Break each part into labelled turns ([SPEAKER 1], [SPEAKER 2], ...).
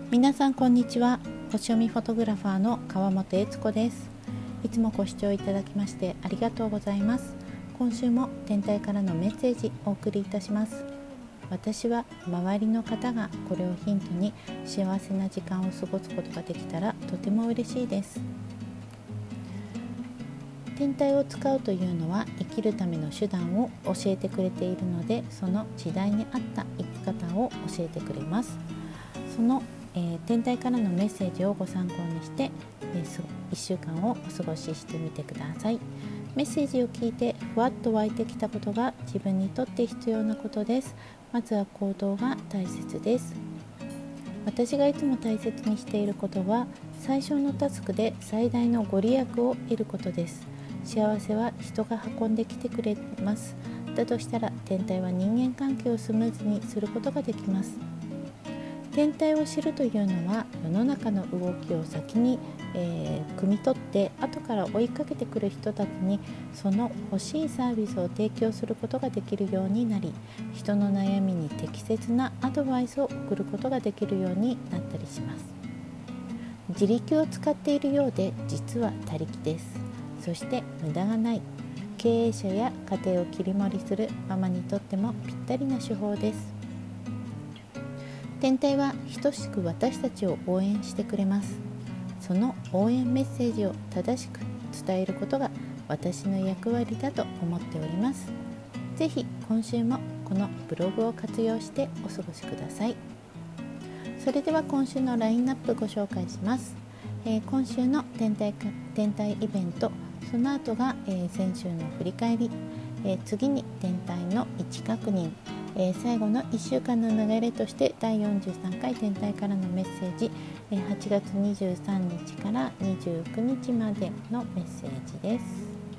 [SPEAKER 1] 皆さんこんにちは。星読みフォトグラファーの川本悦子です。いつもご視聴いただきましてありがとうございます。今週も天体からのメッセージお送りいたします。私は周りの方がこれをヒントに幸せな時間を過ごすことができたらとても嬉しいです。天体を使うというのは生きるための手段を教えてくれているので、その時代に合った生き方を教えてくれます。その、天体からのメッセージをご参考にして、1週間をお過ごししてみてください。メッセージを聞いてふわっと湧いてきたことが自分にとって必要なことです。まずは行動が大切です。私がいつも大切にしていることは、最小のタスクで最大のご利益を得ることです。幸せは人が運んできてくれます。だとしたら天体は人間関係をスムーズにすることができます。天体を知るというのは、世の中の動きを先に、汲み取って後から追いかけてくる人たちにその欲しいサービスを提供することができるようになり、人の悩みに適切なアドバイスを送ることができるようになったりします。自力を使っているようで実は他力です。そして無駄がない。経営者や家庭を切り盛りするママにとってもぴったりな手法です。天体は等しく私たちを応援してくれます。その応援メッセージを正しく伝えることが私の役割だと思っております。ぜひ今週もこのブログを活用してお過ごしください。それでは今週のラインナップご紹介します。今週の天体イベント、その後が、先週の振り返り、次に天体の位置確認、最後の1週間の流れとして第43回天体からのメッセージ、8月23日から29日までのメッセージです。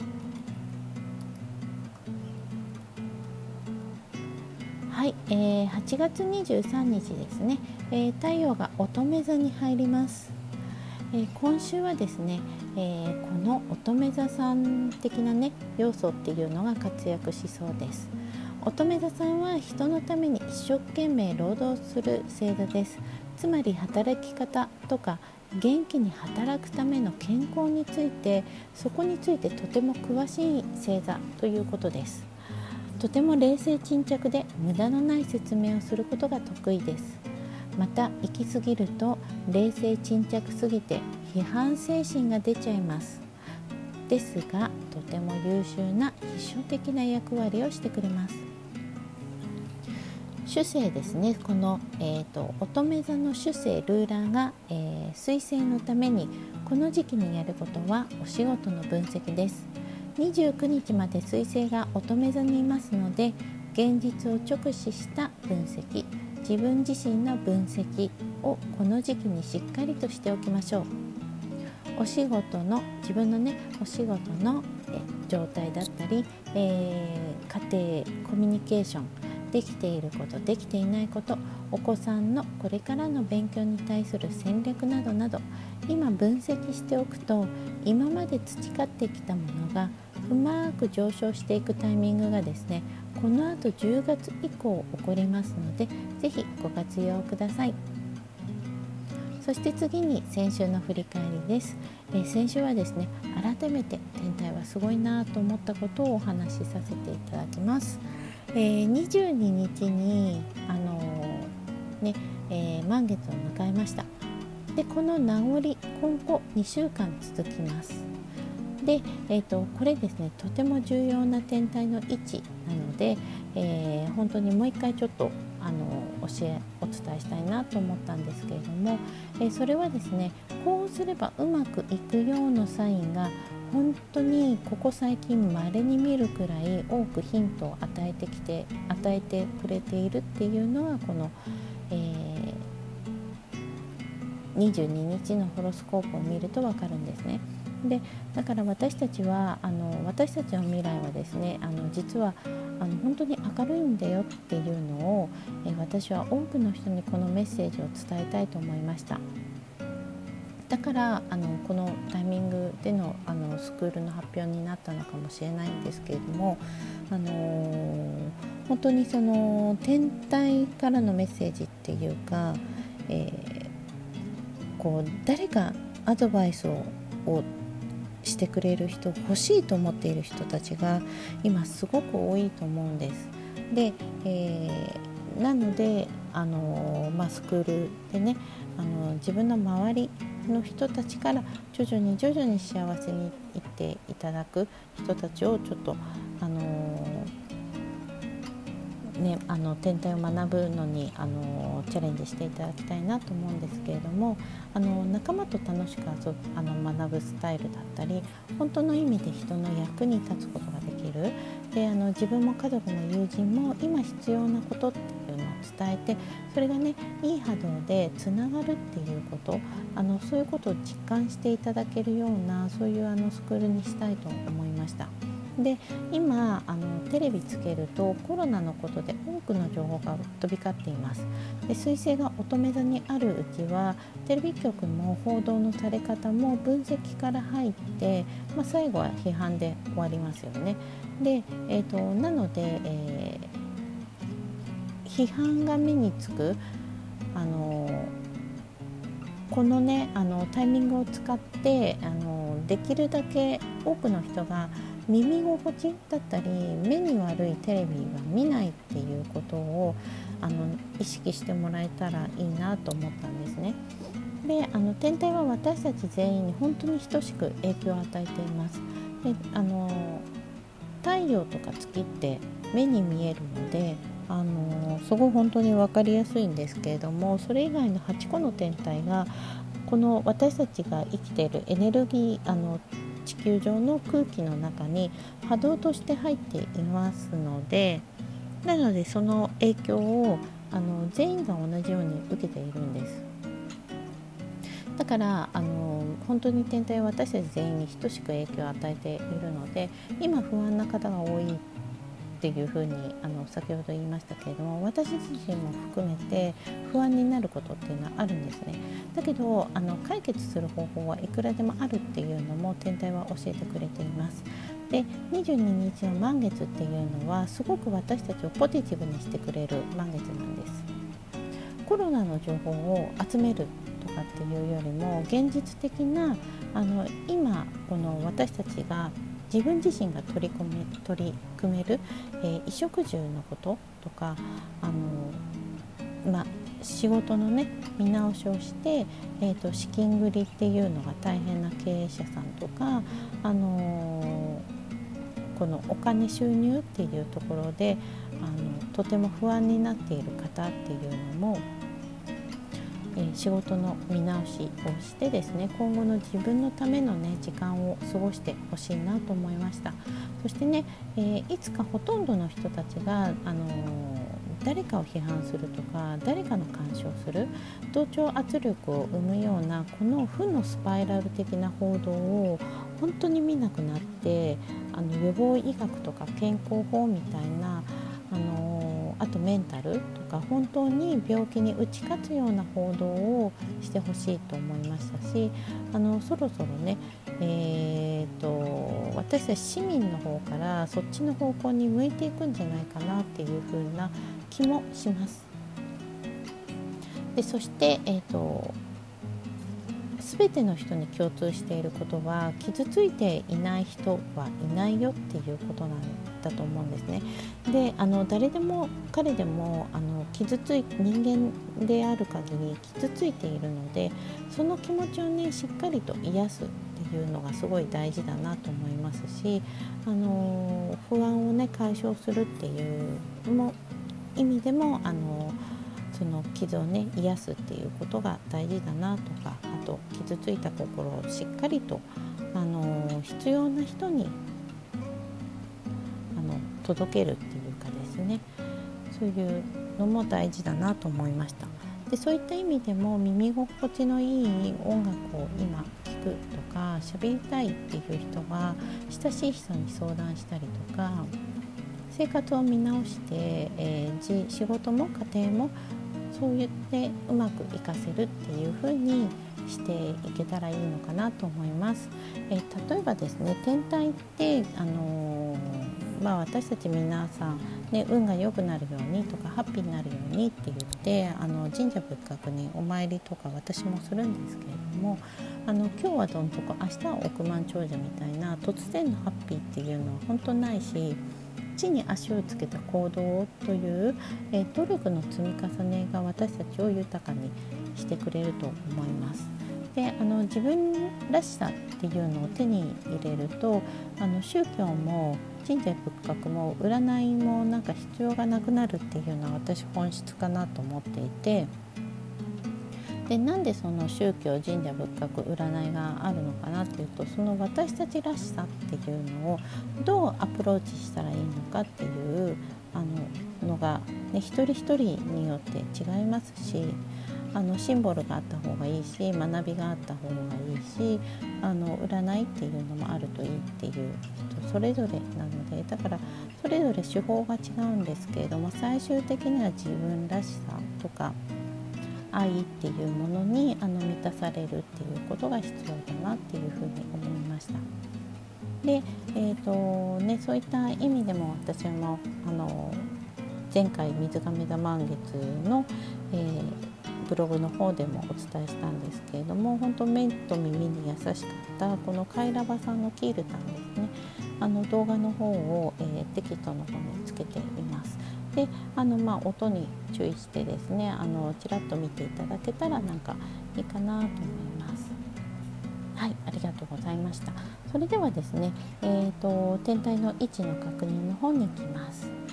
[SPEAKER 1] はい、8月23日ですね、太陽が乙女座に入ります。今週はですね、この乙女座さん的なね要素っていうのが活躍しそうです。乙女座さんは人のために一生懸命労働する星座です。つまり働き方とか元気に働くための健康について、そこについてとても詳しい星座ということです。とても冷静沈着で無駄のない説明をすることが得意です。また行き過ぎると冷静沈着すぎて批判精神が出ちゃいます。ですがとても優秀な秘書的な役割をしてくれます。主星ですね、この、乙女座の主星ルーラーが、水星のためにこの時期にやることはお仕事の分析です。29日まで水星が乙女座にいますので、現実を直視した分析、自分自身の分析をこの時期にしっかりとしておきましょう。お仕事の自分のねお仕事の状態だったり、家庭コミュニケーション、できていることできていないこと、お子さんのこれからの勉強に対する戦略などなど、今分析しておくと今まで培ってきたものがうまく上昇していくタイミングがですね、この後10月以降起こりますので、ぜひご活用ください。そして次に先週の振り返りです。先週はですね、改めて天体はすごいなと思ったことをお話しさせていただきます。22日に満月を迎えました。でこの名残今後2週間続きます。で、これですね、とても重要な天体の位置なので、本当にもう一回ちょっとお伝えしたいなと思ったんですけれども、それはですね、こうすればうまくいくようなサインが本当にここ最近稀に見るくらい多くヒントを与えてくれているっていうのは、この、22日のホロスコープを見ると分かるんですね。でだから私たちの未来はですね、実は本当に明るいんだよっていうのを、私は多くの人にこのメッセージを伝えたいと思いました。だからこのタイミングでのスクールの発表になったのかもしれないんですけれども、本当にその天体からのメッセージっていうか、 誰かアドバイスをしてくれる人、欲しいと思っている人たちが今すごく多いと思うんです。で、なのでスクールでね、自分の周りの人たちから徐々に幸せにいっていただく人たちをちょっと天体を学ぶのにチャレンジしていただきたいなと思うんですけれども、仲間と楽しく学ぶスタイルだったり、本当の意味で人の役に立つことができる。で自分も家族も友人も今必要なことっていうのを伝えて、それがねいい波動でつながるっていうこと、そういうことを実感していただけるような、そういうスクールにしたいと思いました。で今テレビつけるとコロナのことで多くの情報が飛び交っています。で彗星が乙女座にあるうちはテレビ局も報道のされ方も分析から入って、最後は批判で終わりますよね。で、なので、批判が目につくこのねタイミングを使ってできるだけ多くの人が耳心地だったり目に悪いテレビは見ないっていうことを意識してもらえたらいいなと思ったんですね。で天体は私たち全員に本当に等しく影響を与えています。で太陽とか月って目に見えるのですごい本当に分かりやすいんですけれども、それ以外の8個の天体がこの私たちが生きているエネルギー地球上の空気の中に波動として入っていますので、なのでその影響を全員が同じように受けているんです。だから本当に天体は私たち全員に等しく影響を与えているので、今不安な方が多いっていうふうに先ほど言いましたけれども、私自身も含めて不安になることっていうのはあるんですね。だけど解決する方法はいくらでもあるっていうのも天体は教えてくれています。で22日の満月っていうのはすごく私たちをポジティブにしてくれる満月なんです。コロナの情報を集めるとかっていうよりも現実的な今この私たちが自分自身が取り組める、衣食住のこととか仕事のね見直しをして、資金繰りっていうのが大変な経営者さんとか、このお金収入っていうところでとても不安になっている方っていうのも、仕事の見直しをしてですね、今後の自分のためのね時間を過ごしてほしいなと思いました。そしてね、いつかほとんどの人たちが誰かを批判するとか誰かの干渉する同調圧力を生むようなこの負のスパイラル的な報道を本当に見なくなって、予防医学とか健康法みたいなあとメンタルとか本当に病気に打ち勝つような報道をしてほしいと思いましたし、そろそろね、私たち市民の方からそっちの方向に向いていくんじゃないかなっていう風な気もします。でそして、全ての人に共通していることは傷ついていない人はいないよっていうことなんだと思うんですね。で誰でも彼でも人間である限り傷ついているので、その気持ちをねしっかりと癒すっていうのがすごい大事だなと思いますし、不安をね解消するっていう意味でもその傷をね癒すっていうことが大事だなとか、あと傷ついた心をしっかりと必要な人に届けるっていうかですね、そういうのも大事だなと思いました。でそういった意味でも耳心地のいい音楽を今聴くとか喋りたいっていう人は親しい人に相談したりとか、生活を見直して、仕事も家庭もそう言ってうまく活かせるっていう風にしていけたらいいのかなと思います。例えばですね、天体って私たち皆さん、運が良くなるようにとかハッピーになるようにって言って神社仏閣にお参りとか私もするんですけれども、今日はどんとこ明日は億万長者みたいな突然のハッピーっていうのは本当ないし、地に足をつけた行動という、努力の積み重ねが私たちを豊かにしてくれると思います。で自分らしさっていうのを手に入れると宗教も神社仏閣も占いも必要がなくなるっていうのは私本質かなと思っていて、でなんでその宗教神社仏閣占いがあるのかなっていうと、その私たちらしさっていうのをどうアプローチしたらいいのかっていうのが、一人一人によって違いますし、シンボルがあった方がいいし学びがあった方がいいし占いっていうのもあるといいっていう人それぞれなので、だからそれぞれ手法が違うんですけれども、最終的には自分らしさとか愛っていうものに満たされるっていうことが必要だなっていうふうに思いました。で、そういった意味でも私も前回水亀座満月の、ブログの方でもお伝えしたんですけれども、本当目と耳に優しかったこのカイラバさんのキールタンですね、動画の方を、テキストの方につけています。で音に注意してですねちらっと見ていただけたらいいかなと思います。はい、ありがとうございました。それではですね、天体の位置の確認の方に行きます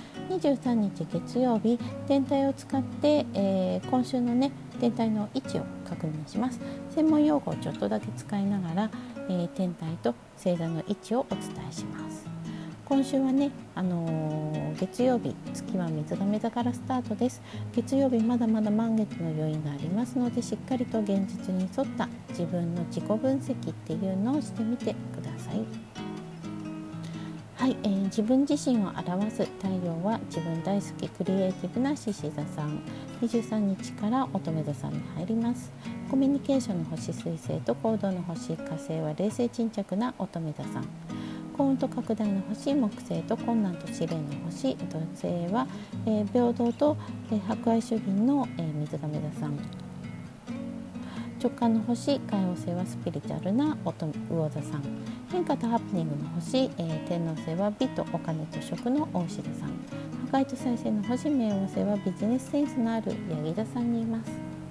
[SPEAKER 1] 。23日月曜日、天体を使って、今週の天体の位置を確認します。専門用語をちょっとだけ使いながら、天体と星座の位置をお伝えします。今週は月曜日、月は水亀座からスタートです。月曜日まだまだ満月の余韻がありますので、しっかりと現実に沿った自分の自己分析っていうのをしてみてください。はい、自分自身を表す太陽は自分大好きクリエイティブな獅子座さん、23日から乙女座さんに入ります。コミュニケーションの星水星と行動の星火星は冷静沈着な乙女座さん、幸運と拡大の星木星と困難と試練の星土星は、平等と、博愛主義の、水亀座さん、直感の星海王星はスピリチュアルな魚座さん、変化とハプニングの星、天王星は美とお金と食の大志田さん、破壊と再生の星冥王星はビジネスセンスのあるヤギ座さんにいます。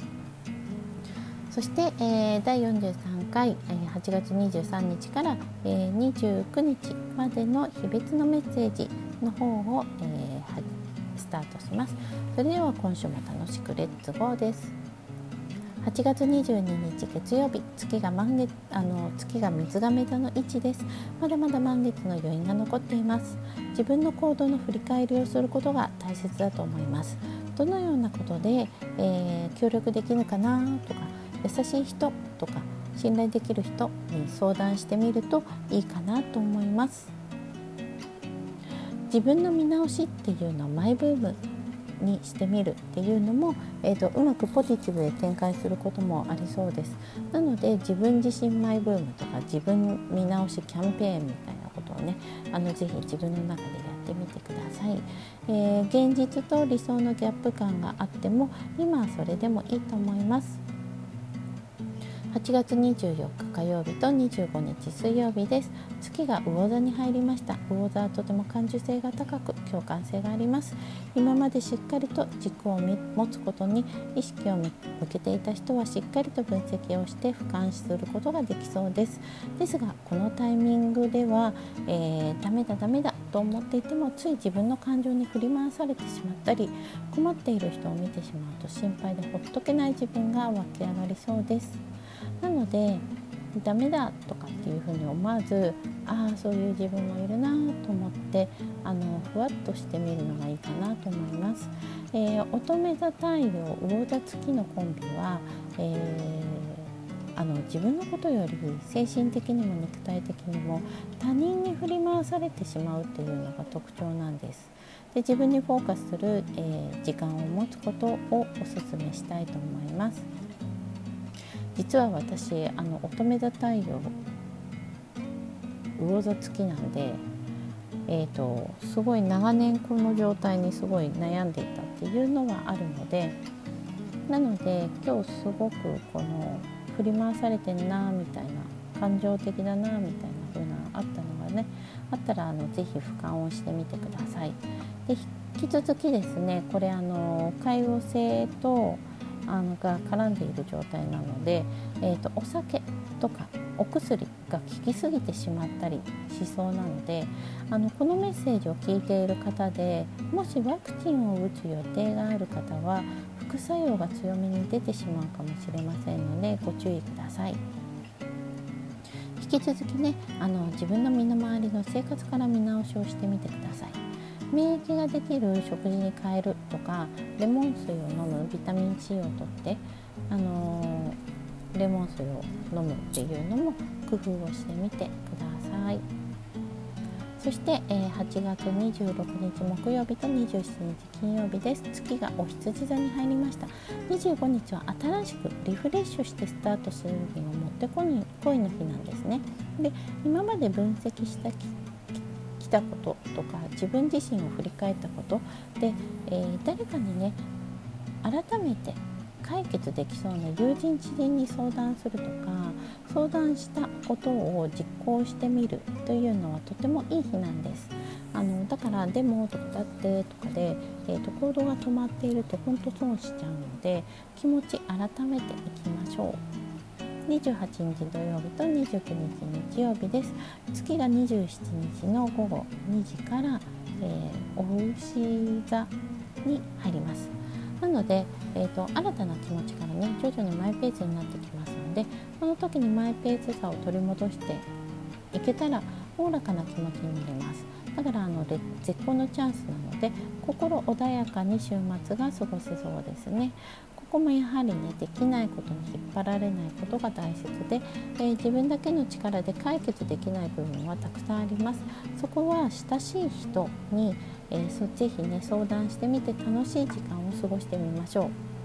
[SPEAKER 1] そして、第43回、8月23日から、29日までの日別のメッセージの方を、スタートします。それでは今週も楽しくレッツゴーです。8月22日月曜日、月が水亀座の位置です。まだまだ満月の余韻が残っています。自分の行動の振り返りをすることが大切だと思います。どのようなことで、協力できるかなとか、優しい人とか信頼できる人に相談してみるといいかなと思います。自分の見直しっていうのをマイブームにしてみるっていうのも、うまくポジティブへ展開することもありそうです。なので自分自身マイブームとか自分見直しキャンペーンみたいなことをねぜひ自分の中でやってみてください。現実と理想のギャップ感があっても今はそれでもいいと思います。8月24日火曜日と25日水曜日です。月が魚座に入りました。魚座はとても感受性が高く共感性があります。今までしっかりと軸を持つことに意識を向けていた人はしっかりと分析をして俯瞰することができそうです。ですがこのタイミングでは、ダメだと思っていてもつい自分の感情に振り回されてしまったり、困っている人を見てしまうと心配でほっとけない自分が湧き上がりそうです。なのでダメだとかっていうふうに思わず、そういう自分もいるなと思ってふわっとしてみるのがいいかなと思います。乙女座太陽魚座月のコンビは、自分のことより精神的にも肉体的にも他人に振り回されてしまうっていうのが特徴なんです。で自分にフォーカスする、時間を持つことをお勧めしたいと思います。実は私乙女座太陽魚座月なんですごい長年この状態にすごい悩んでいたっていうのはあるので、なので今日すごくこの振り回されてんなみたいな、感情的だなみたいな風なあったのがねあったらぜひ俯瞰をしてみてください。で引き続きですね、これ海王星とが絡んでいる状態なので、お酒とかお薬が効きすぎてしまったりしそうなので、このメッセージを聞いている方でもしワクチンを打つ予定がある方は副作用が強めに出てしまうかもしれませんのでご注意ください。引き続きね自分の身の回りの生活から見直しをしてみてください。免疫ができる食事に変えるとか、レモン水を飲む、ビタミン C をとってレモン水を飲むっていうのも工夫をしてみてください。そして、8月26日木曜日と27日金曜日です。月がお羊座に入りました。25日は新しくリフレッシュしてスタートする日がもってこいの日なんですね。で、今まで分析してきたこととか自分自身を振り返ったことで、誰かにね改めて解決できそうな友人知人に相談するとか、相談したことを実行してみるというのはとてもいい日なんです。だからでもとかだってとかで、行動が止まっていると本当損しちゃうので、気持ち改めていきましょう。28日土曜日と29日日曜日です。月が27日の午後2時から、お牛座に入ります。なので、新たな気持ちからね徐々にマイペースになってきますので、この時にマイペースさを取り戻していけたらおおらかな気持ちになります。だから絶好のチャンスなので、心穏やかに週末が過ごせそうですね。ここもやはりねできないことに引っ張られないことが大切で、自分だけの力で解決できない部分はたくさんあります。そこは親しい人にぜひね相談してみて楽しい時間を過ごしてみましょう。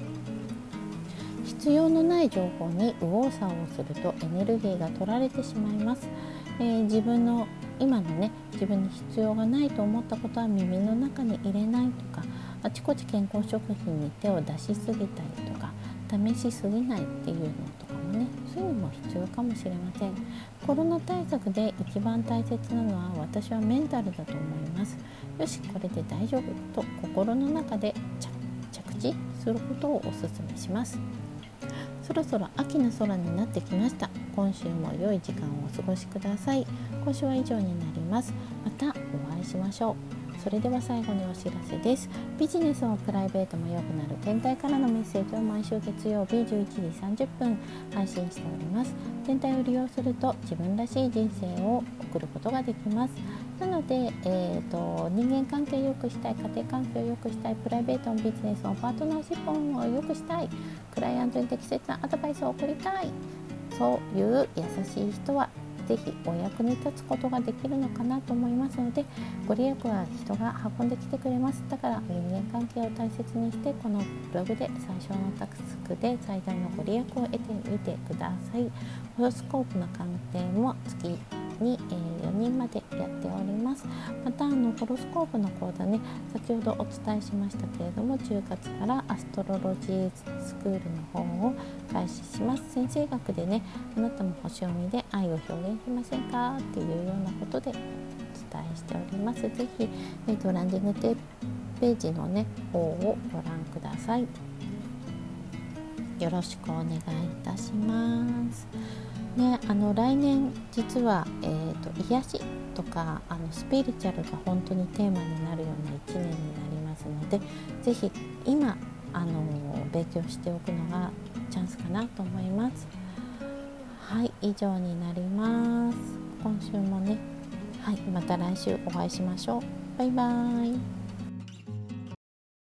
[SPEAKER 1] 必要のない情報に右往左往するとエネルギーが取られてしまいます。自分の今のね自分に必要がないと思ったことは耳の中に入れないとか、あちこち健康食品に手を出しすぎたりとか試しすぎないっていうのとかもね、そういうのも必要かもしれません。コロナ対策で一番大切なのは私はメンタルだと思います。よしこれで大丈夫と心の中で着地することをお勧めします。そろそろ秋の空になってきました。今週も良い時間をお過ごしください。今週は以上になります。またお会いしましょう。それでは最後にお知らせです。ビジネスもプライベートも良くなる天体からのメッセージを毎週月曜日11時30分配信しております。天体を利用すると自分らしい人生を送ることができます。なので、人間関係を良くしたい、家庭環境を良くしたい、プライベートのビジネスのパートナーシップを良くしたい、クライアントに適切なアドバイスを送りたい、そういう優しい人はぜひお役に立つことができるのかなと思いますので、ご利益は人が運んできてくれます。だから人間関係を大切にして、このブログで最小のタスクで最大のご利益を得てみてください。ホロスコープの鑑定も月に4人までやっております。またホロスコープの講座ね、先ほどお伝えしましたけれども、10月からアストロロジースクールの方を開始します。先生学でね、あなたも星読みで愛を表現しませんかっていうようなことでお伝えしております。ぜひ、ランディングページのね方をご覧ください。よろしくお願いいたしますね。来年実は、癒しとかスピリチュアルが本当にテーマになるような1年になりますので、ぜひ今勉強しておくのがチャンスかなと思います。はい、以上になります。今週もね、はい、また来週お会いしましょう。バイバイ。